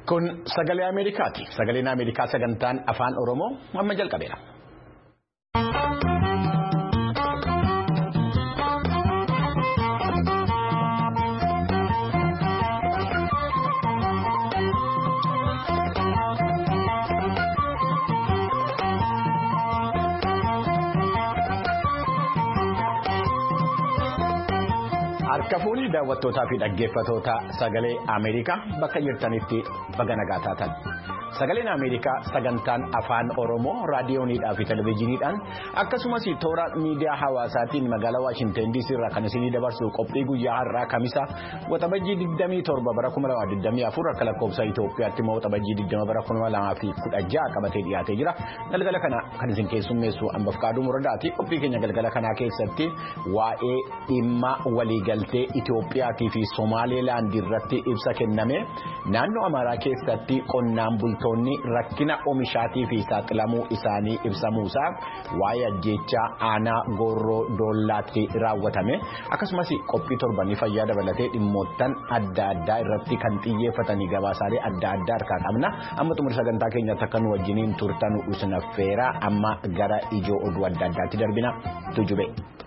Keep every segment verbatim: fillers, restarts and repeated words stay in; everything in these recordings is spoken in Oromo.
Kun sagalee Ameerikaati. Sagaleen Ameerikaa sagantaan afaan Oromoo amma jalqabeera. Harka fuunii daawwattootaa fi dhaggeeffattoota sagalee Ameerikaa bakka jirtanitti baga nagaa taatan. Sagaleen Ameerikaa sagantaan afaan Oromoo raadiyooniidhaa fi televezyiiniidhaan akkasumas toora miidiyaa hawaasaatiin magaalaa Waashinten D C irraa kan isinii dabarsu qophii guyyaa har'aa Kamisa waxabajjii digdamii torba bara kuma lamaa digdamii afur akka lakkoofsa Itoophiyaatti immoo waxabajjii digdama bara kuma lamaa fi kudha jaha qabatee dhiyaatee jira. Galgala kana kan isin keessummeessu Ambaaf Qaaduu Muradaati. Qophii keenya galgala kanaa keessatti waa'ee dhimma waliigaltee Itoophiyaatii fi Somaaliilaand irratti ibsa kenname naannoo Amaaraa keessatti qonnaan bultoonni rakkina oomishaatii fi saaxilamuu isaanii ibsamuusaa waa'ee ajjeechaa aanaa Goorroo Doollaatti raawwatame akkasumas qophii torbanii fayyaa dabalatee dhimmoottan adda addaa irratti kan xiyyeeffatanii gabaasaalee adda addaa harkaa qabna. Amma xumura sagantaa keenyatti akka nu wajjiniin turtan isin affeera. Amma gara ijoo oduu adda addaatti darbina. Tujube.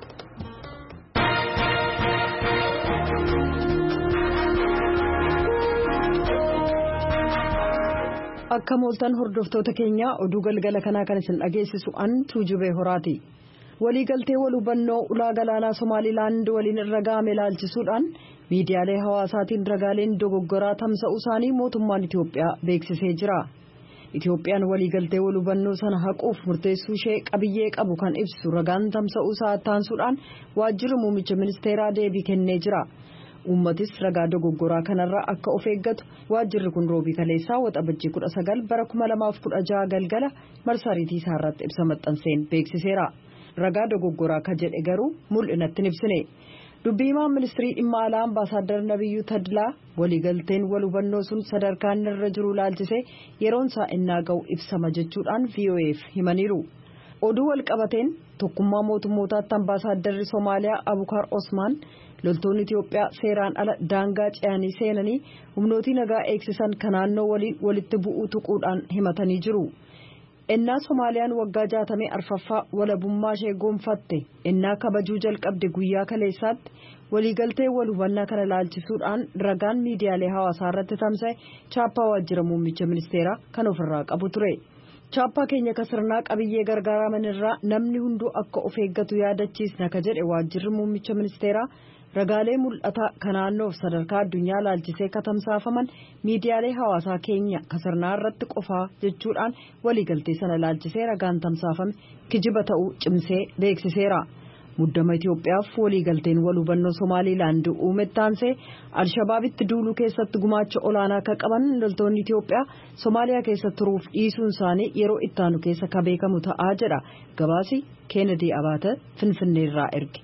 Akka mooltan hordoftoota keenya oduu galgala kanaa kan isin dhageessisu an Tuujubee Horaati. Waliigaltee wal hubannoo ulaa galaanaa Somaaliilaand waliin irra ga'ame ilaalchisuudhaan miidiyaalee hawaasaatiin ragaaleen dogoggoraa tamsa'uu isaanii mootummaan Itoophiyaa beeksisee jira. Itoophiyaan waliigaltee wal hubannoo sana haquuf murteessuu ishee qabiyyee qabu kan ibsu ragaan tamsa'uu isaa taansuudhaan waajjirri muummicha ministeeraa deebii kennee jira. Uummatis ragaa dogoggoraa kanarraa akka of eeggatu waajjirri kun roobii kaleessaa waxabajjii kudha sagal bara kuma lamaaf kudha jaha galgala marsariitii isaa irratti ibsa maxxanseen beeksiseera. Ragaa dogoggoraa ka jedhe garuu mul'inatti hin ibsine. Dubbii himaan ministirii dhimma alaa ambaasaaddar Nabiyyuu Tadlaa waliigalteen wal hubannoo sun sadarkaan irra jiru ilaalchisee yeroon isaa innaa ga'u ibsama jechuudhaan V O F himaniiru. Oduu wal qabateen tokkummaa mootummootaatti ambaasaadarri Somaaliyaa Abukaar Osmaan loltoonni Itoophiyaa seeraan ala daangaa ce'anii seenanii humnootii nagaa eegsisan kan naannoo waliin walitti bu'uu tuquudhaan himatanii jiru. Ennaa Somaaliyaan waggaa jaatamee arfaffaa walabummaa ishee gonfatte ennaa kabajuu jalqabde guyyaa kaleessaatti waliigaltee wal hubannaa kana ilaalchisuudhaan ragaan miidiyaalee hawaasaa irratti tamsa'e chaappaa waajjira muummicha ministeeraa kan ofirraa qabu ture. Chaappaa keenya kasirnaa qabiyyee gargaaraman irraa namni hunduu akka of eeggatu yaadachiisna ka jedhe waajjirri muummicha ministeeraa ragaalee mul'ataa kan naannoof sadarkaa addunyaa ilaalchisee katamsaafaman miidiyaalee hawaasaa keenya kasirnaa irratti qofaa jechuudhaan waliigaltee sana ilaalchisee ragaan tamsaafame kijiba ta'uu cimsee beeksiseera. Muddama Itoophiyaaf waliigalteen wal hubannoo Somaaliilaand uume taansee Alshabaabitti duuluu keessatti gumaacha olaanaa akka qaban loltoonni Itoophiyaa Somaaliyaa keessa turuuf dhiisuun isaanii yeroo ittaanu keessa ka beekamu ta'aa jedha gabaasi Kennedy Abaate Finfinneerraa erge.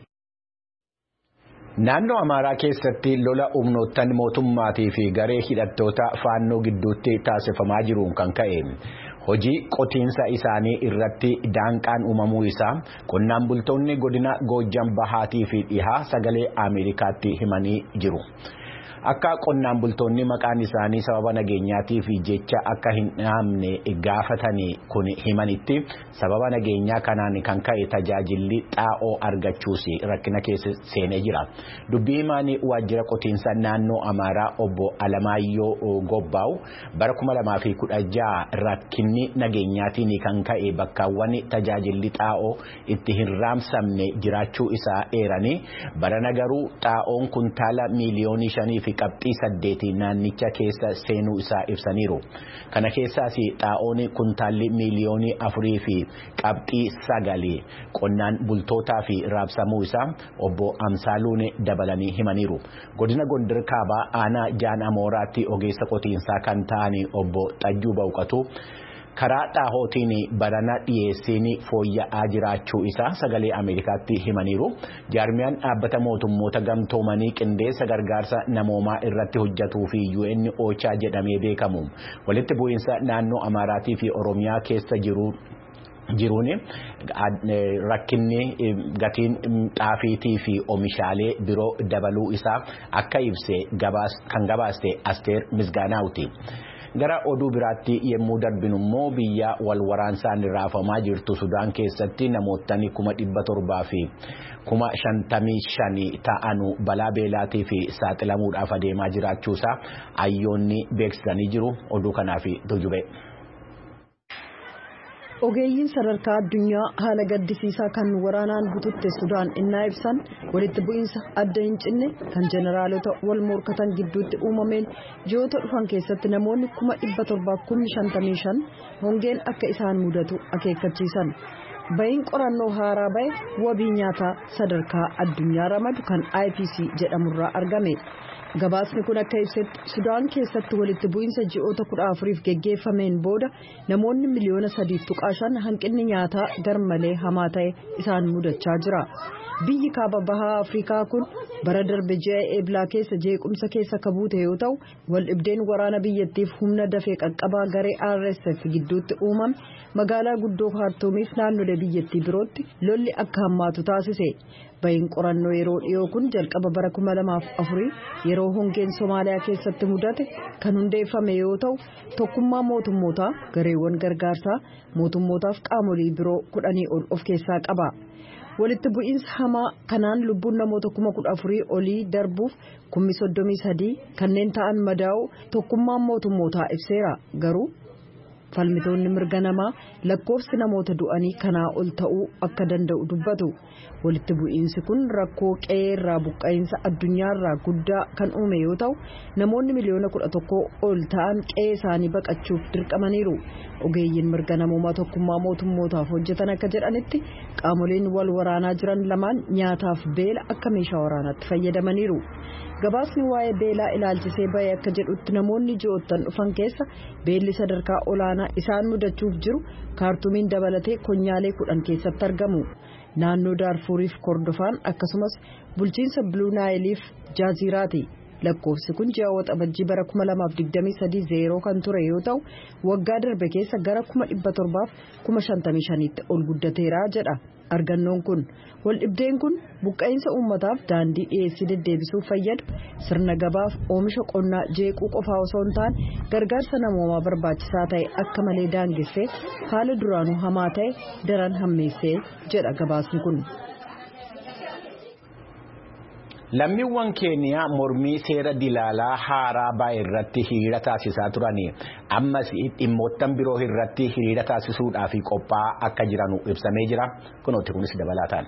Naannoo Amaaraa keessatti lola humnoottan mootummaatii fi garee hidhattoota faannoo gidduutti taasifamaa jiruun kan ka'e hojii qotiinsa isaanii irratti daanqaan uumamuu isaa qonnaan bultoonni godina Goojjam Bahaatii fi dhihaa sagalee Ameerikaatti himanii jiru. Akka qonnaan bultoonni maqaan isaanii sababa nageenyaatii fi jecha akka hin dhahamne gaafatanii kun himanitti sababa nageenyaa kanaan kan ka'e tajaajilli xaa'oo argachuus rakkina keessa seenee jira. Dubbii himaan waajjira qotiinsa naannoo Amaaraa obbo Alamaayyoo Gobbaaw bara kuma lamaa fi kudha jaha rakkinni nageenyaatiin kan ka'e bakkaawwan tajaajilli xaa'oo itti hin raabsamne jiraachuu isaa eeranii barana garuu xaa'oon kuntaala miiliyoonii shanii fi qabxii saddeetii naannicha keessa seenuu isaa ibsaniiru. Kana keessaas xaa'oon kuntaalli miiliyoonii afurii fi qabxii sagalii qonnaan bultootaa fi raabsamuu isaa obbo Amsaaluun dabalanii himaniiru. Godina Gondar Kaabaa aanaa Jaan Amooraatti ogeessa qotiinsaa kan ta'an obbo Xajjuu Bawqatu karaa xaa'ootiin barana dhiyeessiin fooyya'aa jiraachuu isaa sagalee Ameerikaatti himaniiru. Jaarmiyaan dhaabbata mootummoota gamtoomanii qindeessa gargaarsa namoomaa irratti hojjetuu fi U N OCHA jedhamee beekamu walitti bu'iinsa naannoo Amaaraatii fi Oromiyaa keessa jiru jiruun rakkinni gatiin xaafiitii fi oomishaalee biroo dabaluu isaa akka ibse kan gabaaste Asteer Misgaanaawti. Gara oduu biraatti yemmuu darbinu immoo biyya wal waraansaan raafamaa jirtu Sudaan keessatti namootni kuma dhibba torbaa fi kuma shantamii shanii ta'anu balaa beelaatii fi saaxilamuudhaaf adeemaa jiraachuusaa hayyoonni beeksisanii jiru. Oduu kanaaf Tujube. Ogeeyyiin sadarkaa addunyaa haala gaddisiisaa kan waraanaan bututte Sudaan innaa ibsan walitti bu'iinsa adda hin cinne kan jeneraalota wal morkatan gidduutti uumameen ji'oota dhufan keessatti namoonni kuma dhibba torbaa kumni shantamii shan hongeen akka isaan mudatu akeekkachiisan. Ba'iin qorannoo haaraa ba'e wabii nyaataa sadarkaa addunyaa ramadu kan I P C jedhamurraa argame. Gabaasni kun akka ibsetti Sudaan keessatti walitti bu'iinsa ji'oota kudha afuriif geggeeffameen booda namoonni miliyoona sadiif tuqaa shan hanqinni nyaataa garmalee hamaa ta'e isaan mudachaa jira. Biyyi kaaba bahaa Afrikaa kun bara darbe ji'a eeblaa keessa jeequmsa keessa kabuute yoo ta'u wal dhibdeen waraana biyyattiif humna dafee qaqqabaa garee R S F gidduutti uumame magaalaa guddoo Khartoumiif naannolee biyyattii birootti lolli akka hammaatu taasise. Ba'iin qorannoo yeroo dhiyoo kun jalqaba bara kuma lamaaf afurii yeroo hongeen Somaaliyaa keessatti mudate kan hundeeffame yoo ta'u tokkummaa mootummootaa gareewwan gargaarsaa mootummootaaf qaamolee biroo kudhanii ol of keessaa qaba. Walitti bu'iinsa hamaa kanaan lubbuun namoota kuma kudha afurii olii darbuuf kummi soddomii sadii kanneen ta'an madaa'u tokkummaan mootummootaa ibseera. Garuu falmitoonni mirga namaa lakkoofsi namoota du'anii kanaa ol ta'uu akka danda'u dubbatu. Walitti bu'iinsi kun rakkoo qe'ee irraa buqqa'insa addunyaarraa guddaa kan uume yoo ta'u namoonni miliyoona kudha tokko ol ta'an qe'ee isaanii baqachuuf dirqamaniiru. Ogeeyyiin mirga namoomaa tokkummaa mootummootaaf hojjetan akka jedhanitti qaamoleen wal waraanaa jiran lamaan nyaataaf beela akka meeshaa waraanaatti fayyadamaniiru. Gabaasni waa'ee beelaa ilaalchisee ba'e akka jedhutti namoonni ji'oottan dhufan keessa beelli sadarkaa olaanaa isaan mudachuuf jiru Kaartumiin dabalatee konyaalee kudhan keessatti argamu. Naannoo Daarfuuriif Kordofaan akkasumas bulchiinsa Bluu Naayiliif Jaaziiraati. Lakkoofsi kun ji'a waxabajjii bara kuma lamaaf digdamii sadii zeeroo kan ture yoo ta'u waggaa darbe keessa gara kuma dhibba torbaaf kuma shantamii shaniitti ol guddateera jedha. Argannoon kun wal dhibdeen kun buqqa'insa uummataaf daandii dhiyeessii deddeebisuuf fayyadu sirna gabaaf oomisha qonnaa jeequu qofaa osoo hin taane gargaarsa namoomaa barbaachisaa ta'e akka malee daangessee haala duraanuu hamaa ta'e daran hammeessee jedha gabaasni kun. Lammiiwwan Keeniyaa mormii seera dilaalaa haaraa ba'e irratti hiriira taasisaa turanii ammas dhimmoottan biroo irratti hiriira taasisuudhaaf qophaa'aa akka jiran ibsamee jira. Kunooti kunis dabalataan.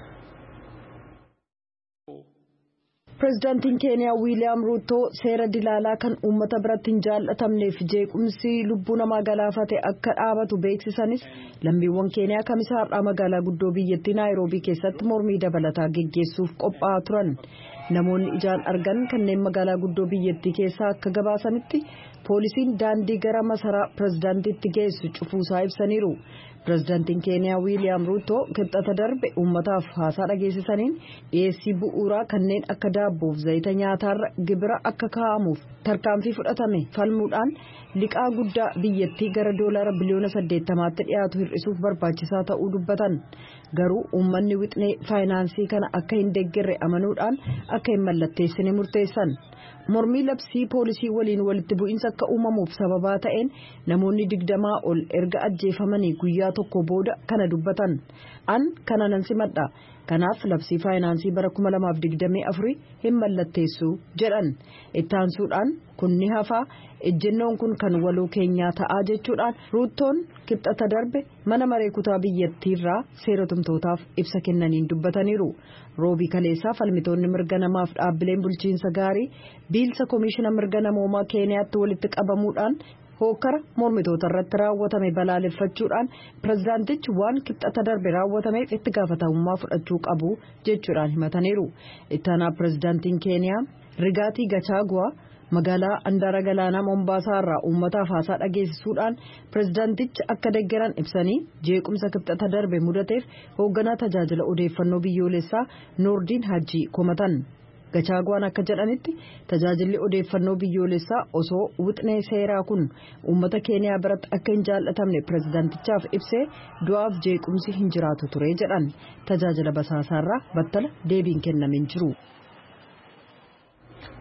Pireezidaantiin Keeniyaa Wiiliyaam Ruuto seera dilaalaa kan uummata biratti hin jaallatamneef jeequmsi lubbuu namaa galaafate akka dhaabatu beeksisanis lammiiwwan Keeniyaa kamisa har'aa magaalaa guddoo biyyattii Naayiroobii keessatti mormii dabalataa geggeessuuf qophaa'aa turan. Namoonni ijaan argan kanneen magaalaa guddoo biyyattii keessaa akka gabaasanitti poolisiin daandii gara masaraa pireezidaantiitti geessu cufuusaa ibsaniiru. Pireezidaantiin Keeniyaa Wiiliyaam Ruuto kibxata darbe uummataaf haasaa dhageessisaniin dhiyeessii bu'uuraa kanneen akka daabboof zayita nyaataarra gibira akka kaa'amuuf tarkaanfii fudhatame falmuudhaan liqaa guddaa biyyattii gara doolaara biliyoona saddeettamaatti dhiyaatu hir'isuuf barbaachisaa ta'uu dubbatan. Garuu uummanni wixnee faayinaansii kana akka hin deeggarre amanuudhaan akka hin mallatteessine murteessan. Mormii labsii poolisii waliin walitti bu'iinsa akka uumamuuf sababaa ta'een namoonni digdamaa ol erga ajjeefamanii guyyaa tokko booda kana dubbatan. An kana nan simadha. Kanaaf labsii faayinaansii bara kuma lamaaf digdamii afurii hin mallatteessu jedhan. Itti aansuudhaan kun ni hafaa ejjennoon kun kan waloo keenyaa ta'aa jechuudhaan Ruutoon kibxata darbe mana maree kutaa biyyattiirraa seeratumtootaaf ibsa kennaniin dubbataniiru. Roobii kaleessaa falmitoonni mirga namaaf dhaabbileen bulchiinsa gaarii biilsa koomishina mirga namoomaa Keeniyaatti walitti qabamuudhaan hokkara mormitoota irratti raawwatame balaaleffachuudhaan pireezidaantichi waan kibxata darbe raawwatameef itti gaafatamummaa fudhachuu qabu jechuudhaan himataniiru. Itti aanaa pireezidaantiin Keeniyaa Rigaatii Gachagua magaalaa Andaara Galaanaa Mombaasaa irraa uummataaf haasaa dhageessisuudhaan pireezidaantichi akka deeggaran ibsanii jeequmsa kibxata darbe mudateef hoogganaa tajaajila odeeffannoo biyyoolessaa Noordiin Hajji komatan. Gachaagwaan akka jedhanitti tajaajilli odeeffannoo biyyoolessaa osoo wixnee seeraa kun uummata Keeniyaa biratti akka hin jaallatamne pireezidaantichaaf ibsee du'aaf jeequmsi hin jiraatu ture jedhan. Tajaajila basaasaarraa battala deebiin kennamin jiru.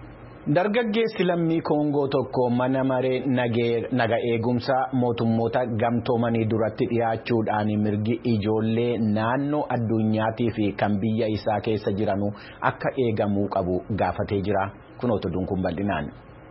Dargaggeessi lammii Koongoo tokko mana maree naga eegumsa mootummoota gamtoomanii duratti dhiyaachuudhaan mirgi ijoollee naannoo addunyaatii fi kan biyya isaa keessa jiranu akka eegamuu qabu gaafatee jira. Kunoota dunkuun bal'inaan.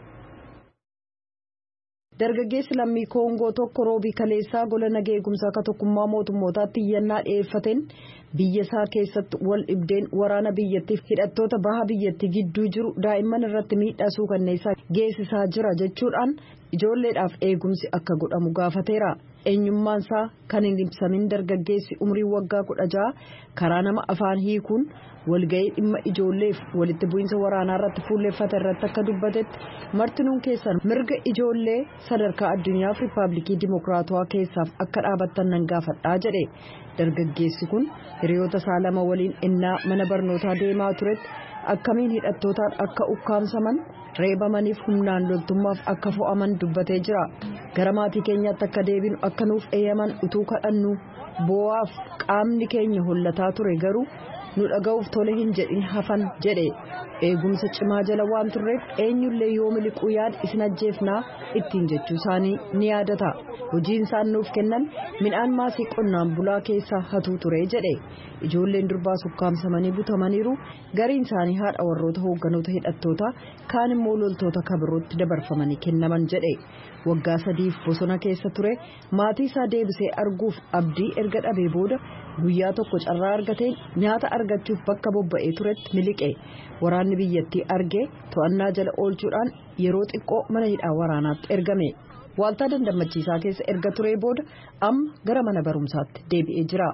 Dargaggeessi lammii Koongoo tokko roobii kaleessaa gola naga eegumsaa akka tokkummaa mootummootaatti iyyannaa dhiyeeffateen biyya isaa keessatti wal dhibdeen waraana biyyattiif hidhattoota baha biyyattii gidduu jiru daa'imman irratti miidhaa kanneessaa geessisaa jira jechuudhaan ijoolleedhaaf eegumsi akka godhamu gaafateera. Eenyummaan isaa kan hin ibsamin dargaggeessi umrii waggaa kudha jaha karaa nama afaan hiikuun walga'ii dhimma ijoolleef walitti bu'iinsa waraanaa irratti fuulleffate irratti akka dubbatetti martinuun keessan mirga ijoollee sadarkaa addunyaaf riippaabilikii dimokiraatawaa keessaaf akka dhaabattan nan gaafadhaa jedhe. Dargaggeessi kun hiriyoota isaa lama waliin innaa mana barnootaa deemaa turetti akkamiin hidhattootaan akka ukkaamsaman reebamaniif humnaan loltummaaf akka fo'aman dubbatee jira. Gara maatii keenyaatti akka deebinu akka nuuf eeyyaman utuu kadhannu boo'aaf qaamni keenya hollataa ture garuu nu dhaga'uuf tole hin jedhin hafan jedhe. Eegumsa cimaa jala waan turreef eenyullee yoo miliquu yaad isin ajjeefnaa ittiin jechuu isaanii ni yaadata. Hojiin isaan nuuf kennan midhaan maasii qonnaan bulaa keessaa hatuu ture jedhe. Ijoolleen durbaa ukkaamsamanii butamaniiru, gariin isaanii haadha warroota hoogganoota hidhattootaa kaan immoo loltoota kabirootti dabarfamanii kennaman jedhe. Waggaa sadiif bosona keessa ture maatii isaa deebisee arguuf abdii erga dhabee booda guyyaa tokko carraa argateen nyaata argachuuf bakka bobba'ee turetti miliqe. Waraanni biyyattii argee to'annaa jala oolchuudhaan yeroo xiqqoo mana hidhaa waraanaatti ergame. Waaltaa dandammachiisaa keessa erga turee booda amma gara mana barumsaatti deebi'ee jira.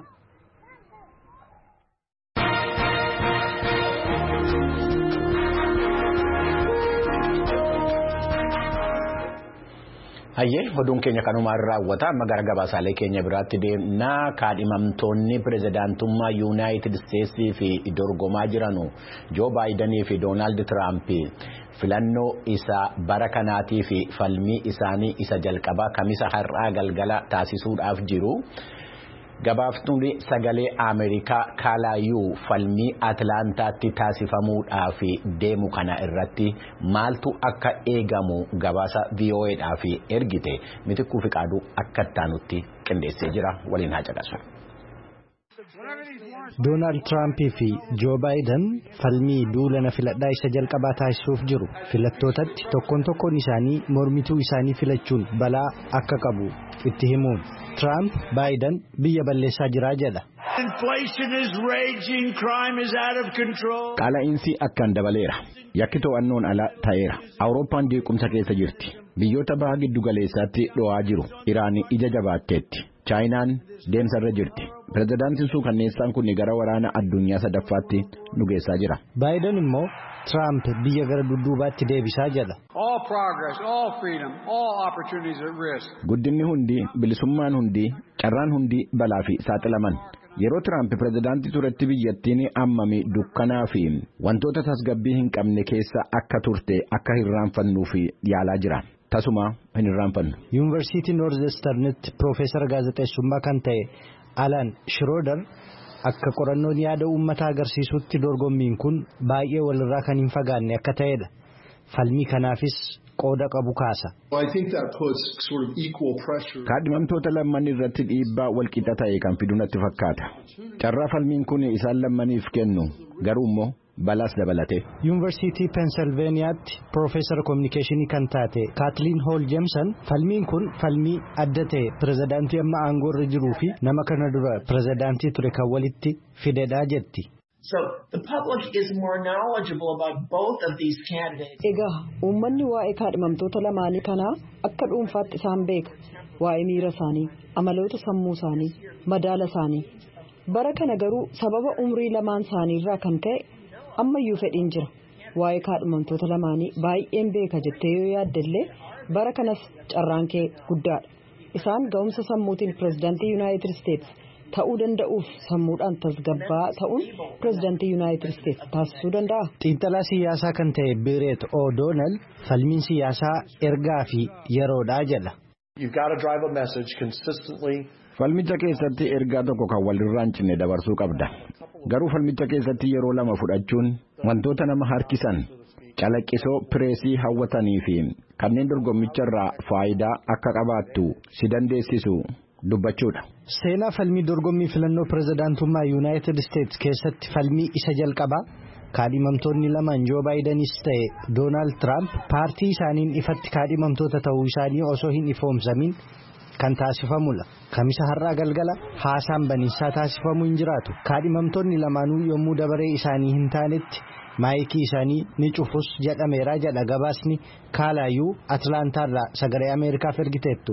Hayyee oduun keenya kanumaan raawwata amma gara gabaasaalee keenya biraatti deemnaa kaadhimamtoonni pirezidaantummaa yuunaayitid isteetsii fi dorgomaa jiranu joo baayidanii fi doonaald tiraamp filannoo isa bara kanaatii fi falmii isaanii isa jalqabaa kamisa har'aa galgala taasisuudhaaf jiru. Gabaaftuun sagalee Ameerikaa Kaalaayuu falmii Atlaantaatti taasifamuudhaaf deemu kana irratti maaltu akka eegamu gabaasa V O Eedhaaf ergite Mitikkuu Fiqaaduu akka taanutti qindeessee jira waliin haa caqasu. Doonaald Tiraamp fi Joo Baayiden falmii duulana filadhaa isa jalqabaa taasisuuf jiru. Filattootatti tokkoon tokkoon isaanii mormituu isaanii filachuun balaa akka qabu itti himuun. Tiraamp Baayiden biyya balleessaa jiraa jedha. Qaala'insi akkaan dabaleera. Yakki to'annoon ala ta'eera. Awurooppaan jeequmsa keessa jirti. Biyyoota baha giddu galeessaatti dho'aa jiru. Iraan ija jabaatteetti. Chaayinaan deemsarra jirti. Pirezidaantiin suukanneessaan kun gara waraana addunyaa sadaffaatti nu geessaa jira. Baayiden immoo Tiraamp biyya gara dudduubaatti deebisaa jedha. Guddinni hundi, bilisummaan hundi, carraan hundi balaa fi saaxilaman. Yeroo Tiraamp pirezidaantii turetti biyyattiin ammami dukkanaa fi wantoota tasgabbii hin qabne keessa akka turte akka hirraanfannuuf yaalaa jira. Tasuma hin irraanfannu. Yuunivarsiitii Noorzesternitti Piroofeesara gaazexeessummaa kan ta'e Alan Shirooder akka qorannoon yaada uummataa agarsiisutti dorgommiin kun baay'ee walirraa kan hin fagaanne akka ta'edha. Falmii kanaafis qooda qabu kaasa. Kaadhimamtoota lamman irratti dhiibbaa walqixa ta'e kan fidu natti fakkaata. Carraa falmiin kun isaan lammaniif kennu garuu immoo balaas dabalate. Yuunivarsiitii Pensilveeniyaatti Piroofeesara Kominikeeshinii kan taate Kaatliin Hool Jeemsan falmiin kun falmii adda ta'e pirezidaantii amma aangoorra jiruu fi nama kana dura pirezidaantii ture kan walitti fidedhaa jetti. So the public is more knowledgeable about both of these candidates. Egaa uummanni waa'ee kaadhimamtoota lamaanii kanaa akka dhuunfaatti isaan beeka. Waa'ee miira isaanii, amaloota sammuu isaanii, madaala isaanii. Bara kana garuu sababa umrii lamaan isaanii irraa kan ka'e ammayyuu fedhiin jira. Waa'ee kaadhimamtoota lamaanii baay'een beeka jettee yoo yaaddellee bara kanas carraan kee guddaadha. Isaan ga'umsa sammuutiin pirezidaantii Yuunaayitid Isteets ta'uu danda'uuf sammuudhaan tasgabbaa ta'uun pirezidaantii Yuunaayitid Isteets taasisuu danda'a. Xiinxalaa siyaasaa kan ta'e Bireet O'Donnell falmiin siyaasaa ergaa fi yeroodhaa jedha. Falmicha keessatti ergaa tokko kan walirraa hin cinne dabarsuu qabda. Garuu falmicha keessatti yeroo lama fudhachuun wantoota nama harkisan calaqqisoo pireesii hawwatanii fi kanneen dorgommicharraa faayidaa akka qabaattu si dandeessisu dubbachuudha. Seenaa falmii dorgommii filannoo pirezidaantummaa Yuunaayitid Isteetsi keessatti falmii isa jalqabaa kaadhimamtoonni lamaan Joo Baayidenis ta'e Doonaald Tiraamp paartii isaaniin ifatti kaadhimamtoota ta'uu isaanii osoo hin ifoomsamin kan taasifamudha. Kamisa har'aa galgala haasaan baniinsaa taasifamuu hin jiraatu. Kaadhimamtoonni lamaanuu yommuu dabaree isaanii hin taanetti maayikii isaanii ni cufus jedhameera jedha gabaasni Kaalaayuu Atlaantaarraa sagalee Ameerikaaf ergiteettu.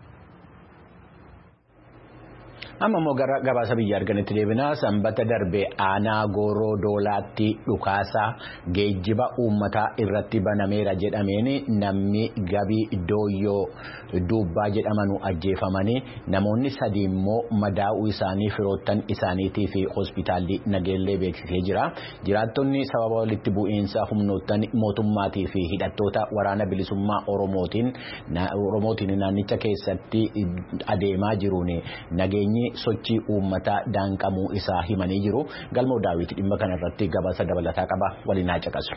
Amma immoo gara gabaasa biyya arganitti deebinaa sanbata darbe aanaa gooroo doolaatti dhukaasa geejjiba uummataa irratti banameera jedhameen namni gabii dooyyoo duubbaa jedhamanu ajjeefamanii namoonni sadii immoo madaa'uu isaanii firoottan isaaniitii fi hospitaalli nageellee beeksisee jira. Jiraattonni sababa walitti bu'iinsa humnoottan mootummaatii fi hidhattoota waraana bilisummaa Oromootiin Oromootiin naannicha keessatti adeemaa jiruun nageenyi sochii uummataa daanqamuu isaa himanii jiru. Galmoo Daawit dhimma kanarratti gabaasa dabalataa qaba waliin haa caqasu.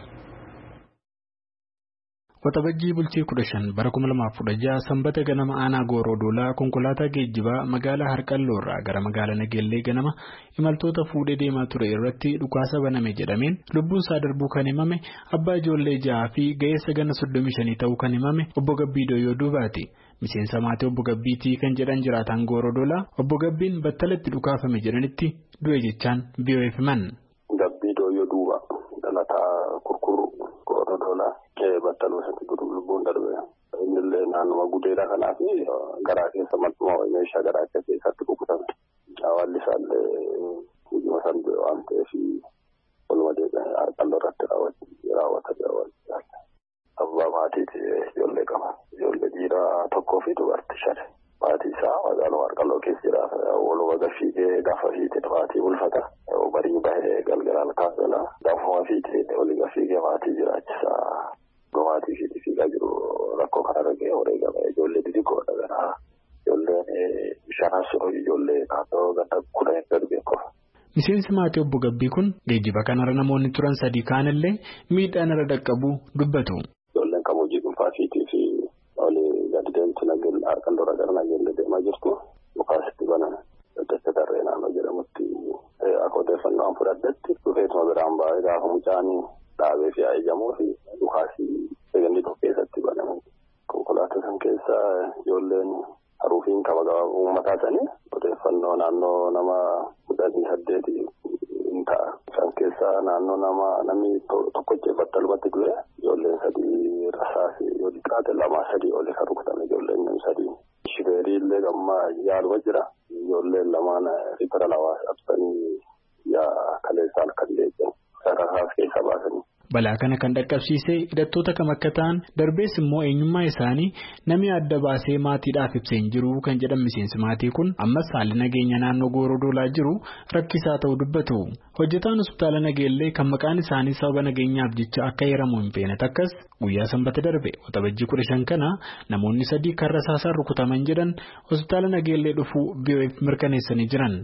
Waxabajjii bultii kudha shan bara kuma lamaaf kudha jaha sanbata ganama aanaa gooroo doolaa konkolaataa geejjibaa magaalaa Harqalloorraa gara magaalaa Nageellee ganama imaltoota fuudhee deemaa ture irratti dhukaasa baname jedhameen lubbuun isaa darbuu kan himame abbaa ijoollee jahaa fi ga'eessa ganna soddomii shanii ta'uu kan himame obbo Gabbii Dooyyoo Duubaati. Miseensa maatii obbo Gabbiitii kan jedhan jiraataan gooroo doolaa obbo Gabbiin battalatti dhukaafame jedhanitti du'e jechaan V O F himan. Gabbii Dooyyoo Duuba dhalataa kurkuru gooroo doolaa kee battaluu isaatti guduu lubbuun darbe. Innillee naannuma gudeedha kanaaf garaa keessa maltuma meeshaa garaa keessatti kukutame. Hawaalli isaallee hojii san waan ta'eef walumaa deebi'anii Harqalloo irratti raawwata jira. Abbaa maatiiti ijoollee qaba. Ijoollee dhiiraa tokkoo fi dubartii shan. Maatii isaa magaalaa Harqalloo keessa jira. Walumaa gafiigee gaafa fiitee maatii bulfata. Barii bahee galgalaan kaasala. Gaafuma fiitee walii gafiigee maatii jiraachisaa. Maatii fiitee fiigaa jiru rakkoo kana argee wareegame ijoollee xixiqqoodha gara. Ijoolleen shanas ijoollee naannoo ganda kudhanii darbee qofa. Miseensi maatii obbo Gabbii kun geejjiba kanarra namoonni turan sadii kaanillee miidhaan irra dhaqqabu dubbatu. Ijoolleen kan hojii dhuunfaa fiitii fi olii gadi deemtu nageenya Harqalloorraa gara nageenya deemaa jirtu mukaasitti banan daddacha darree naannoo jedhamutti akka odeeffannoo fudhadhetti dhufeetuma biraan baay'ee gaafa mucaan dhaabee fi ajajamuu fi mukaasii eeganii tokko keessatti banaman. Konkolaataa san keessa ijoolleen haruufiin qaba uummataa sanii odeeffannoo naannoo nama kudhanii saddeeti hin ta'a. San keessa naannoo nama namni tokkochee battalumatti du'e ijoolleen sadii rasaasi yoo xiqqaate lamaa sadii oli kan rukutame ijoolleen namni sadii. Shibeerii illee gamma yaaluma jira. Ijoolleen lamaan rifara lamaa absanii yaa kaleessaan kan leejjan rasaas keessa baasanii. Balaa kana kan dhaqqabsiisee hidhattoota kam akka ta'an darbees immoo eenyummaa isaanii namni adda baasee maatiidhaaf ibsee hin jiru kan jedhan miseensi maatii kun ammas haalli nageenya naannoo gooroo doolaa jiru rakkisaa ta'uu dubbatu. Hojjetaan hospitaala Nageellee kan maqaan isaanii sababa nageenyaaf jecha akka heeramu hin feene takkas guyyaa sanbata darbe waxabajjii kudha shan kana namoonni sadii kan rasaasaan rukutaman jedhan hospitaala Nageellee dhufuu V O F mirkaneessanii jiran.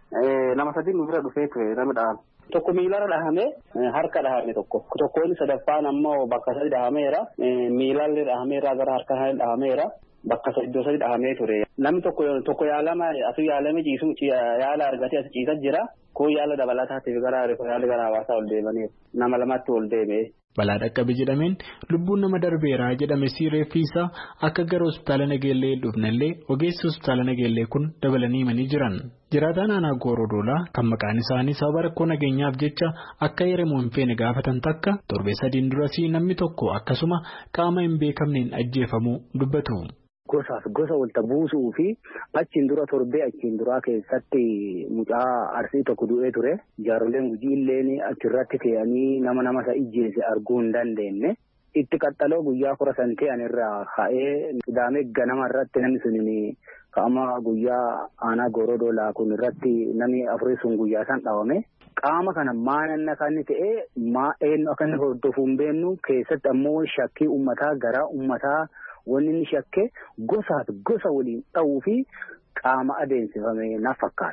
Nama sadii nu bira dhufee ture namidhaan. Tokko miilarra dhahame harka dhahame tokko tokkoon sadaffaan ammoo bakka sadi dhahameera miilalli dhahameera gara harka dhahameera bakka iddoo sadi dhahamee ture namni tokko tokko yaalama asii yaalame ciisu yaala argatee as ciisa jira kun yaala dabalataatiif gara yaala gara hawaasaa ol deemanii nama lamatti ol deeme. Balaa dhaqqabe jedhameen lubbuun nama darbeeraa jedhame reeffi isaa akka gara hospitaala Nageellee dhufnallee ogeessi hospitaala Nageellee kun dabalanii himanii jiran. Jiraataan aanaa gooroo doolaa kan maqaan isaanii sababa rakkoo nageenyaaf jecha akka heeramu hin feene gaafatan takka torbee sadiin durasii namni tokko akkasuma qaama hin beekamneen ajjeefamuu dubbatu. Gosaaf gosa walta buusuu fi achiin dura torbee achiin duraa keessatti mucaa arsii tokko du'ee ture. Jaarolleen gujii illeen achirratti ta'anii nama nama isa ijjeese arguu hin dandeenye. Itti qaxxaloo guyyaa kora san ta'an irraa ka'ee qidaamee ganama irratti namni sun ka'ama guyyaa aanaa gooroo doolaa kun irratti namni afurii sun guyyaa san dhawame. Qaama kana maananna kan inni ta'e maa eenyu akka inni hordofuu hin beeknu keessatti ammoo shakkii uummataa garaa uummataa. Wanni inni shakke gosaaf gosa waliin dha'uu fi qaama adeemsifame na fakkaatti.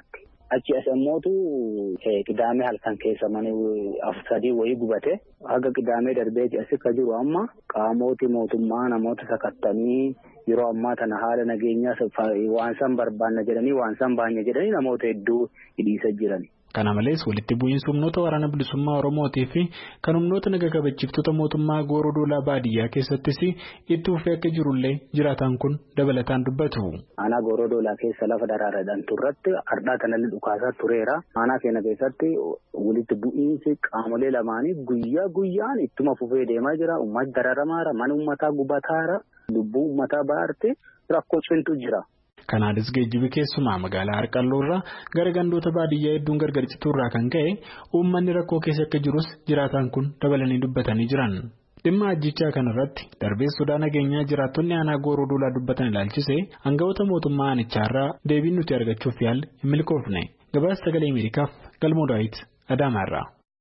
Achi as ammootu qidaamee halkan keessa mana sadii wayii gubate haga qidaamee darbeeti as akka jiru amma qaamooti mootummaa namoota sakattanii yeroo ammaa tana haala nageenyaa waan san barbaanna jedhanii waan san baanya jedhanii namoota hedduu hidhiisa jiran. Kana malees walitti bu'iinsa humnoota waraana bilisummaa Oromootii fi kan humnoota naga kabachiiftota mootummaa Gooroo Doolaa baadiyyaa keessattis itti fufee akka jirullee jiraataan kun dabalataan dubbatu. Aanaa Gooroo Doolaa keessa lafa daraaraadhaan turratti hardhaa kanallee dhukaasaa tureera. Aanaa keenya keessatti walitti bu'iinsi qaamolee lamaanii guyyaa guyyaan ittuma fufee deemaa jira. Uummatni dararamaara, mana uummataa gubataara, lubbuu uummataa baarte rakkoo cintu jira. Kanaanis geejjibi keessumaa magaalaa Harqalloo irraa gara gandoota baadiyyaa hedduun gargar citurraa kan ka'e uummanni rakkoo keessa akka jirus jiraataan kun dabalanii dubbatanii jiran. Dhimma ajjichaa kanarratti darbee sodaa nageenyaa jiraattonni aanaa Gooroo Doolaa dubbatan ilaalchise aangawoota mootummaa aanichaarraa deebiin nuti argachuuf yaalle hin milkoofne. Gabaasa sagalee Ameerikaaf Galmoo Daawit Adaamaarraa.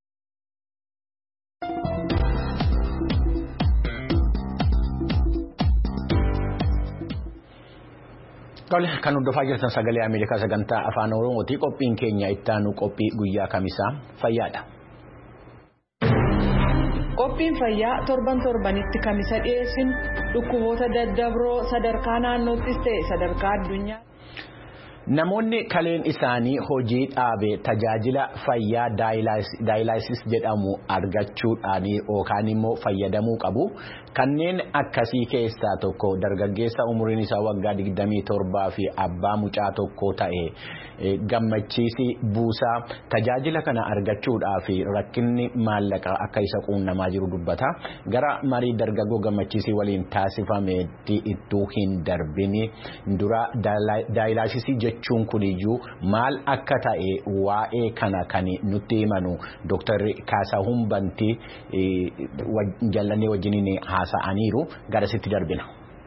Kan hordofaa jirtan sagalee Ameerikaa sagantaa afaan Oromooti. Qophiin keenya ittaanu qophii guyyaa kamisaa fayyaadha. Qophiin fayyaa torban torbanitti kamisa dhiyeessinu dhukkuboota daddabroo sadarkaa naannoottis ta'e sadarkaa addunyaa. Namoonni kaleen isaanii hojii dhaabe tajaajila fayyaa daayilaayisis jedhamu argachuudhaan yookaan immoo fayyadamuu qabu. Kanneen akkasii keessaa tokko dargaggeessa umuriin isaa waggaa digdamii torbaa fi abbaa mucaa tokko ta'e gammachiisi buusaa tajaajila kana argachuudhaaf rakkinni maallaqa akka isa quunnamaa jiru dubbata. Gara marii dargaggoo gammachiisii waliin taasifametti ittuu hin darbini dura daayilaayisis jechuun kuniyyuu maal akka ta'e waa'ee kana kan nutti himanu Dooktar Kaasahuun Bantii jaalannee wajjiniin haasa'aniiru garasitti darbina.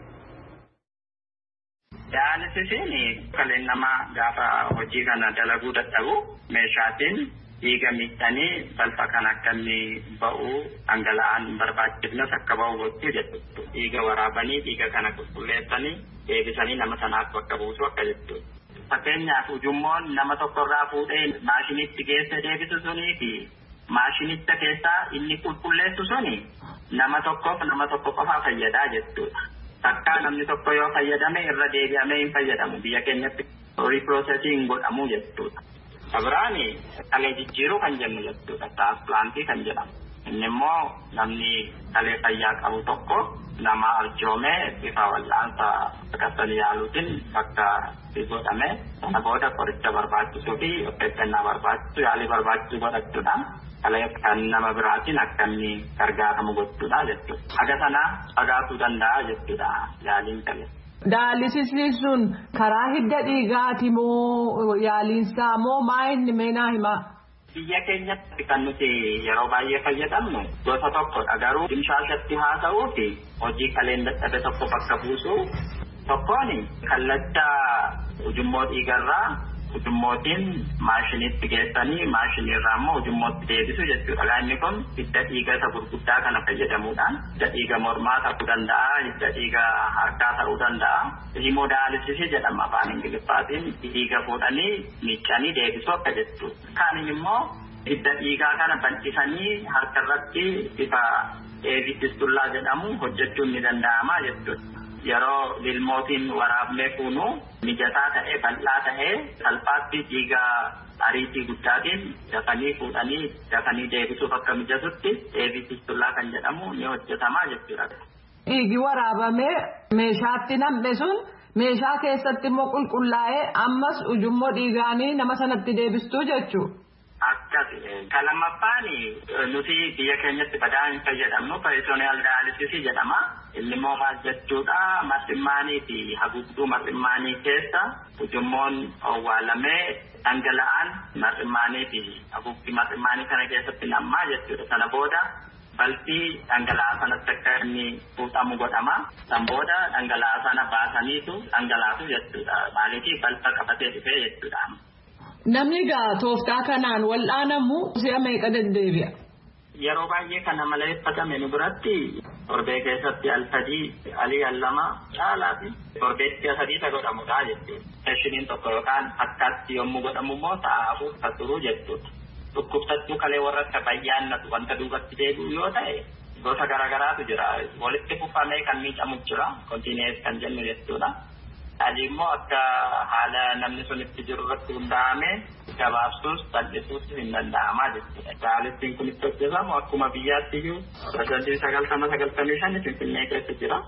Daallisisiin kaleen namaa gaafa hojii kana dalaguu dadhabu meeshaatiin dhiiga miidhanii balfa kan akka inni ba'u dhangala'aan barbaachifnes akka ba'u gochuu jechuudha. Dhiiga waraabanii dhiiga kana qulqulleessanii deebisanii nama sanaaf bakka buusu akka jechuudha. Fakkeenyaaf ujummoon nama tokkorraa fuudhee maashinitti geesse deebisu sunii fi maashinicha keessaa inni qulqulleessu suni nama tokkoof nama tokko qofaa fayyadaa jechuudha. Takkaa namni tokko yoo fayyadame irra deebi'amee hin fayyadamu biyya keenyatti riipiroosesiin godhamu jechuudha. Abiraani dhalee jijjiiruu kan jennu jechuudha. Tiraansplantii kan jedhamu. Inni immoo namni dhalee fayyaa qabu tokko nama arjoomee bifa wal'aansa akkasii yaaluutiin bakka godhame sana booda qoricha barbaachisuu fi of eeggannaa barbaachisu yaalii barbaachisu godhachuudhaan dhalee kan nama biraatiin akka inni gargaaramu gochuudha jechuudha. Haga sana fagaatuu danda'a jechuudha yaaliin dhalee. Daallisisiin sun karaa hidda dhiigaati moo yaaliinsaa moo maa inni meenaa himaa? Biyya keenyatti kan nuti yeroo baay'ee fayyadamnu gosa tokkodha. Garuu dimshaashatti haa ta'uu fi hojii kaleen dadhabe tokko bakka buusu tokkoon kallacha ujummoo dhiigarraa ujummootiin maashinitti geessanii maashiniirraa immoo ujummootti deebisu jechuudha. Inni kun hidda dhiiga isa gurguddaa kana fayyadamuudhaan hidda dhiiga mormaa ta'uu danda'a, hidda dhiiga harkaa ta'uu danda'a. Himodaalisisii jedhama afaan Ingiliffaatiin dhiiga fuudhanii miiccanii deebisuu akka jechuudha. Kaanin immoo hidda dhiigaa kana bal'isanii harkarratti bifa eevidistullaa jedhamu hojjechuun ni danda'ama jechuudha. Yeroo lilmootiin waraabnee fuunu mijataa ta'ee bal'aa ta'ee salphaatti dhiiga ariitii guddaatiin dafanii fuudhanii dafanii deebisuuf akka mijatutti eevidistullaa kan jedhamu ni hojjetamaa jechuudha. Dhiigi waraabamee meeshaatti nam'e sun meeshaa keessatti immoo qulqullaa'ee ammas ujummoo dhiigaanii nama sanatti deebistuu jechuudha. Akkas kalamaffaan nuti biyya keenyatti badaa hin fayyadamnu peritooniyaal daayalisisii jedhama. Inni immoo maal jechuudha marximmaanii fi haguugduu marximmaanii keessa ujummoon owwaalamee dhangala'aan marximmaanii fi haguugdii marximmaanii kana keessatti nammaa jechuudha. Sana booda balfii dhangala'aa sanatti akka inni fuudhamu godhama. San booda dhangala'aa sana baasaniitu dhangalaatu jechuudha. Maaliif balfa qabatee dhufee jechuudha. Namni gaa tooftaa kanaan wal'aanamu si'a meeqa deddeebi'a? yeroo baay'ee kana maleeffatame nu biratti torbee keessatti al sadii alii al lama caalaa fi torbeetti sadiisa godhamudha jechuudha. Seeshiniin tokko yookaan akkaatti yommuu godhamu immoo sa'a afur kan turu jechuudha. Dhukkubsattuu kalee warra akka bayyaannatu wanta duubatti deebi'u yoo ta'e gosa garaagaraatu jira. Walitti fufamee kan miidhamu jira. Kontiinees kan jennu jechuudha. Alii immoo akka haala namni sun itti jiru irratti hundaa'amee gabaabsuus bal'isuus hin danda'amaa jechuudha. Gaalittiin kun itti hojjetamu akkuma biyyaatti iyyuu pirezidaantiin sagaltama sagaltamii shan Finfinnee keessa jira.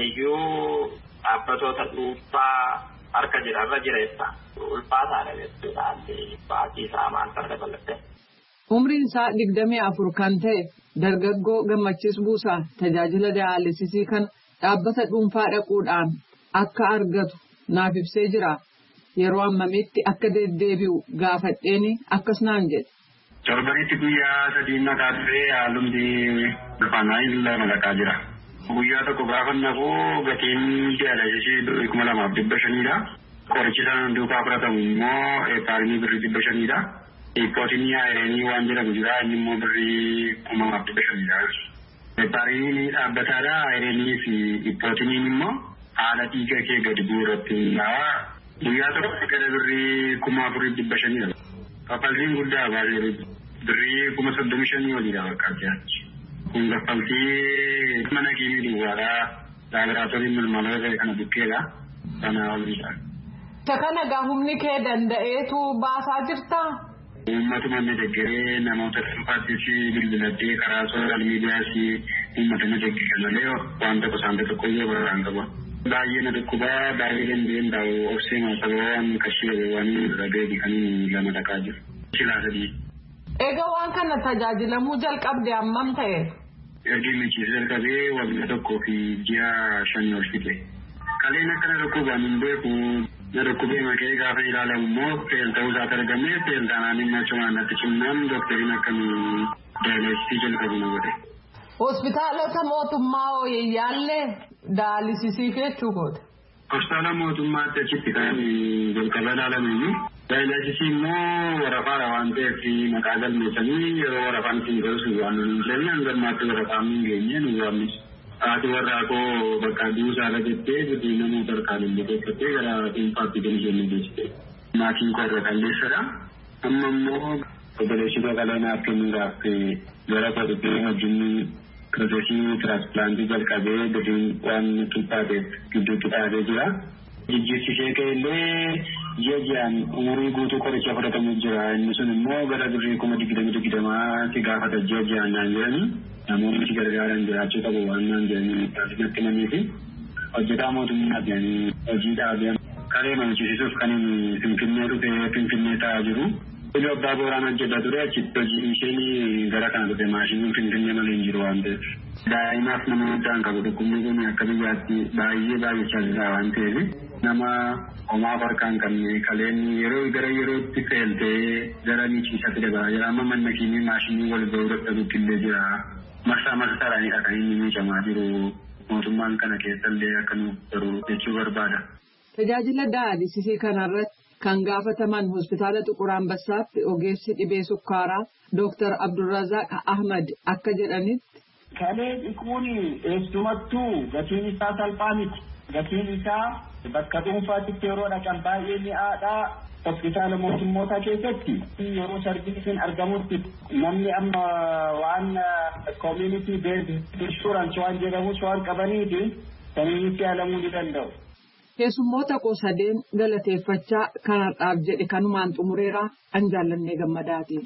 Iyyuu dhaabbatoota dhuunfaa harka jira irra jireessa. Ulfaataadha jechuudha. Baatii isaa maal farda dabalate. Umriin isaa digdamii afur kan ta'e dargaggoo Gammachiis Buusaa tajaajila daayaalisiisii kan dhaabbata dhuunfaa dhaquudhaan akka argatu naaf ibsee jira. Yeroo ammamitti akka deddeebi'u gaafadheeni akkas naan jedhe. Torbanitti guyyaa sadii maqaa turee haalumti gafaanaa illee malaqaa jira. Guyyaa tokko gaafa naquu gatiin daayaalisiisii kuma lamaaf dhibba shanidha. Qorichi isaan duukaa fudhatamu immoo eepaarinii birrii dhibba shanidha. Ipootinii aayireenii waan jedhamu jira inni immoo birrii kuma lamaaf dhibba shanidha. Eepaarinii dhaabbataadha aayireenii fi ipootiniin immoo haala dhiiga kee gadi bu'u irratti hundaa'a. Guyyaa tokko gara birrii kuma afurii dhibba shanidha. Kaffaltiin guddaa baay'ee birrii kuma soddomii shanii olidha bakka addaatti. Kun kaffaltii mana kiimii duwwaadhaa laaboraatoorii malmaloota kana bukkeedha. Sana olidha. Isa kana gaahumni kee danda'eetu baasaa jirtaa? Uummatuma inni deeggaree namoota dhuunfaattis bilbiladhee karaa sooshaal miidiyaas uummata inni deeggara malee waan tokko isaan tokko iyyuu barraan qaba. Baay'ee na dhukkubaa baay'ee dandeen daa'u obsee maasabawaan kashiiwwan rabeedi kan lama dhaqaa jiru. Silaa sadii. Egaa waan kana tajaajilamuu jalqabde hammam ta'e? Ergi michiis jalqabee waggaa tokkoo fi ji'a shanii ol fixe. Kaleen akkana dhukkubaan hin beeku. Dhukkubee makee gaafa ilaalamu immoo feel ta'uu isaati argamee feel taanaan immoo cumaannatti cimnaan doktariin akkamii daayaalisiisii jalqabu na godhe. Hospitaalota mootummaa hooyyaallee daayaalisiisii jechuu goote. Hospitaala mootummaatti achitti kan jalqaba ilaalamu daayaalisiisii immoo warafaadha waan ta'eef maqaa galmeessanii yeroo warafaan ittiin galchu waan nuyi jenne hangalmaatti warafaan hin geenye nu waamnis. Haati warraa koo bakka duusaa irra jettee guddii namoota harkaan illee keessatti gara dhuunfaatti galchee geessite. Maatiin koo irra qalleessadha. Amma immoo obboleessitoota qaleenaaf kennuudhaaf gara kodhii wajjin piroosesii tiraansplaantii jalqabee gadiin waan qixxaateef gidduutti dhaabee jira. Jijjiirsiisee ka'ellee ji'a ji'aan umurii guutuu qoricha fudhatamu jira. Inni sun immoo gara birrii kuma digdami digdamaatti gaafata ji'a ji'aan naan jedhani. Namoonni itti gargaaran jiraachuu qabu waan naan jedhanii taasifatti namanii fi hojjetaa mootummaa jedhanii hojii dhaabee kalee manchisiisuuf kan inni Finfinnee dhufee Finfinnee ta'aa jiru. Iluu abbaa booraan hojjetaa ture achitti hojii isheen gara kana dhufe maashiniin Finfinnee malee hin jiru waan ta'eef. Daa'imaaf nama guddaan qabu dhukkubni kun akka biyyaatti baay'ee baay'achaa jira waan ta'eef nama homaa harkaan qabne kaleen yeroo gara yerootti feeltee gara miichiisatti dabala jira amma manna kiimii maashinii wal ga'uu dadhabutti illee jira. Marsaa marsaadhaanidha kan inni miidhamaa jiru mootummaan kana keessallee akka nu garuu jechuu barbaada. Tajaajila daayaalisiisii kanarratti kan gaafataman hospitaala Xuqur Ambassaatti ogeessi dhibee sukkaaraa Dooktar Abdurrazaaq Ahmad akka jedhanitti. Kalee dhiquun eessumattuu gatiin isaa salphaa miti. Gatiin isaa bakka dhuunfaatti yeroo dhaqan baay'ee mi'aadhaa. Hospitaala mootummoota keessatti yeroo sarbiisiin argamutti namni amma waan community based insurance waan jedhamus waan qabaniifi saniinitti yaalamuu ni danda'u. Keessummoota qosadeen galateeffachaa kanarraaf jedhe kanumaan xumureeraa an jaallannee gammadaati.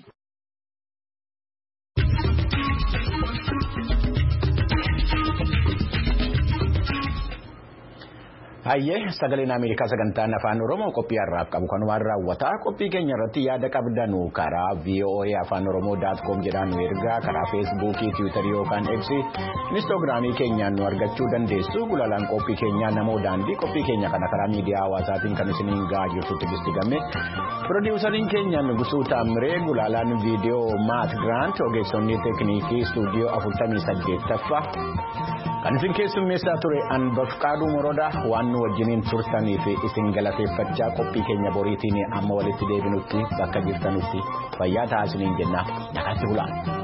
Hayyee sagaleen Ameerikaa sagantaan afaan Oromoo qophii har'aaf qabu kanumaan raawwata. Qophii keenya irratti yaada qabdanu karaa v o a afaan oromoo dot com jedhaan nu ergaa karaa feesbuukii tiwiitarii yookaan eksi inistoogiraamii keenyaan nu argachuu dandeessu. Gulaalaan qophii keenyaa namoo daandii qophii keenya kana karaa miidiyaa hawaasaatiin kan isiniin gahaa jirtu Tigisti Gammee. Pirodiwusariin keenya Nugusuu Taamiree, gulaalaan viidiyoo Maat Giraant, ogeessonni teekniikii istuudiyoo afurtamii saddeettaffaa. Kan isin keessummeessaa ture Anbafqaaduu Morodaa waan nu wajjiniin turtanii fi isin galateeffachaa qophii keenya boriitiin amma walitti deebinutti bakka jirtanutti fayyaa ta'aa isiniin jenna. Nagaatti bulaa.